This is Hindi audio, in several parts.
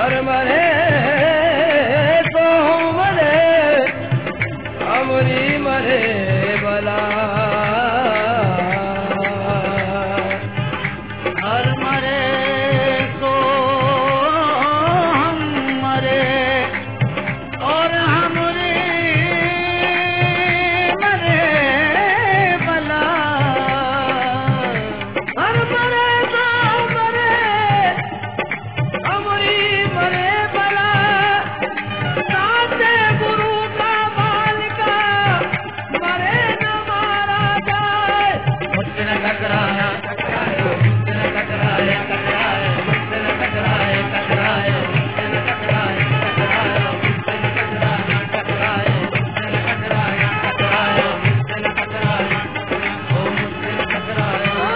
हर मरे तो मरे हमरी मरे भला हर मरे तो हम मरे और हमरी मरे भला हर मरे तो मरे हमरी मरे भला साथे गुरु का बालिका मरे न मारा जाए मुझसे न टकराया टकराया मुझसे न टकराया टकराया मुझसे न टकराया टकराया मुझसे न टकराया टकराया मुझसे न टकराया टकराया मुझसे न टकराया टकराया मुझसे न टकराया ओ मुझसे न टकराया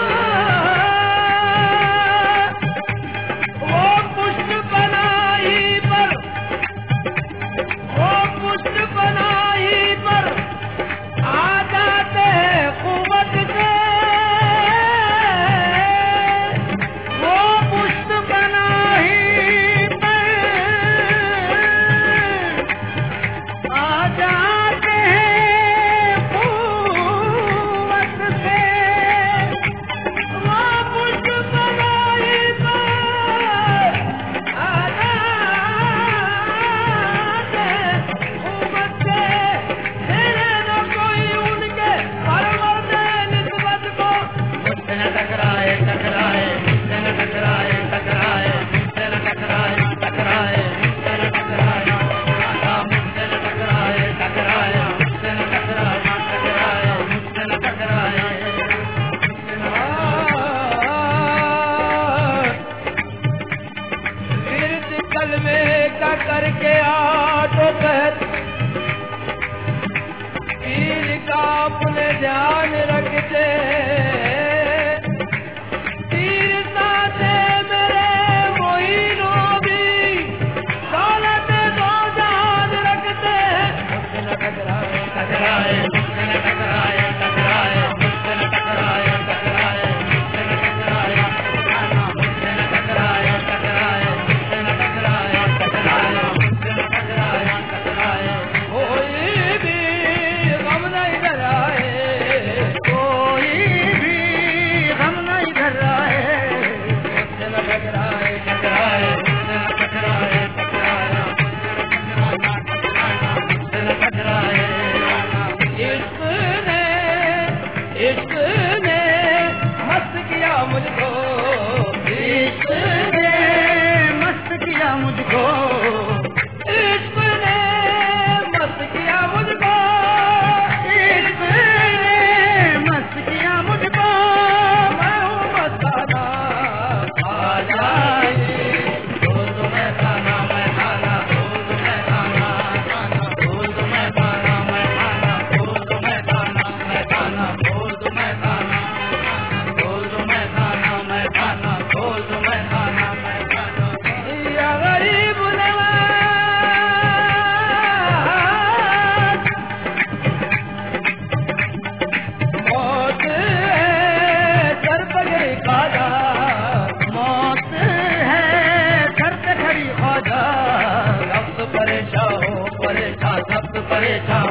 वो पुष्प बनाई पर वो पुष्प बनाई पर आ जाते कुवत से वो पुष्प बनाई पर आ जाते कुवत से वो पुष्प बनाई पर आ जाते कुवत से तेरे न कोई उनके परवरदे निस्बत को मुझसे न टकराए टकराए मुझसे न टकराए टकराए मुझसे न टकराए टकराए मुझसे न टकराए मुझसे न टकराए टकराए मुझसे न टकराए टकराए मुझसे न टकराए गिरद कलमे का करके आटो तहत पीर का अपने ध्यान रखते तीर साथे मेरे वही नबी दौलत दो जान रखते मुझसे न टकराए टकराए मुझसे न टकराए टकराए मुझसे न टकराए टकराए मुझसे न टकराए मुझसे न टकराए टकराए मुझसे न टकराए टकराए मुझसे न टकराए टकराए कोई भी गम नहीं डराए कोई भी हम नहीं कर रहे मुझसे न टकराए टकराए मुझसे न टकराए टकराए मुझसे न टकराए इश्क ने मस्त किया मुझको इश्क ने मस्त किया मुझको इश्क ने मस्त किया मुझको इश्क ने मस्त किया मुझको मैं हूँ मस्ताना आ जाए बोल दो मैं खाना मैं खाना बोल दो मैं खाना खाना बोल दो मैं खाना मैं खाना बोल दो मैं खाना मैं खाना बोल दो मैं खाना बोल दो मैं खाना मैं खाना बोल दो मैं खाना मैं खाना या गरीब नवाज मौत है सर पगड़ी खाजा मौत है सर पे खड़ी ख्वाजा सब परेशान हो परेशान सब परेशान